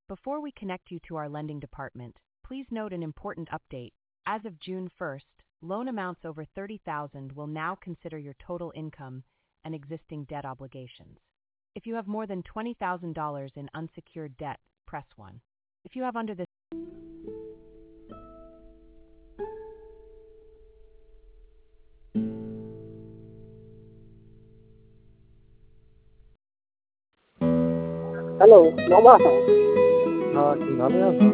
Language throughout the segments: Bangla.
Before we connect you to our lending department, please note an important update. As of June 1st, loan amounts over $30,000 will now consider your total income and existing debt obligations. If you have more than $20,000 in unsecured debt, press 1. If you have under this hello মামা। হ্যাঁ, কি ভালো আছো?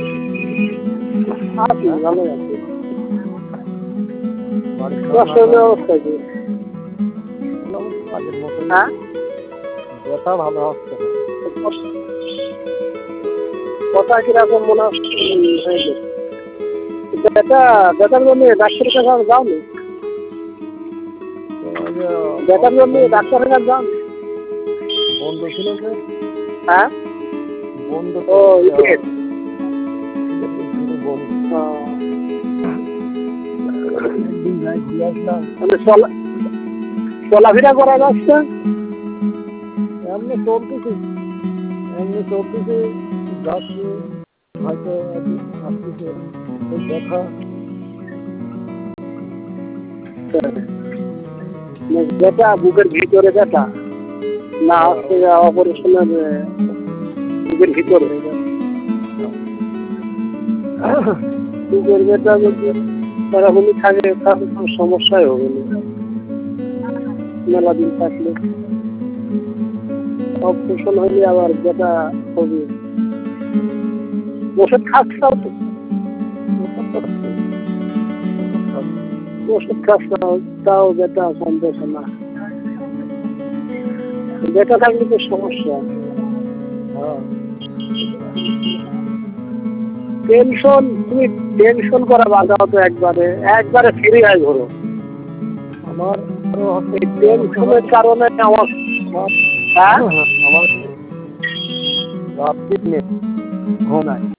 আছি, ভালো আছি। বাড়ির তোমার শরীরের অবস্থা কি? আগের মতো হ্যাঁ, ব্যথা ভালো হচ্ছে না। কথা কিরকম মনে হয়েছে? ব্যথার জন্য ডাক্তারের কাছে আর যাওনি? ওই যে ব্যথার জন্য ডাক্তারের কাছে যাওনি? বন্ধ ছিল যে, হ্যাঁ, বন্ধ ও ইটের। বন্ধ একদিন যাই ঘুরে আসলাম। মানে চলাফেরা করা যাচ্ছে? এমনি চলতেছি যাচ্ছি, হয়তো একদিন আসতেছে এই ব্যথা। ব্যথা বুকের ভিতরে ব্যথা না হচ্ছে অপারেশনের বুকের ভিতরে? বুকের ব্যথা যদি এরকমই থাকে তাহলে কোনো সমস্যাই হবে না, মেলা দিন থাকলে। অপারেশন হলে আবার ব্যথা হবে। ওষুধ খাচ্ছাও তো? ওষুধ খাচ্ছাও, তাও ব্যথা কমতেছে না। ব্যথা থাকলে তো সমস্যা। তুমি টেনশন করা বাধা হতো, একবারে ফিরে আয় ধরো। আমার এই টেনশনের কারণে আমার রাত্রি ঘুম নাই।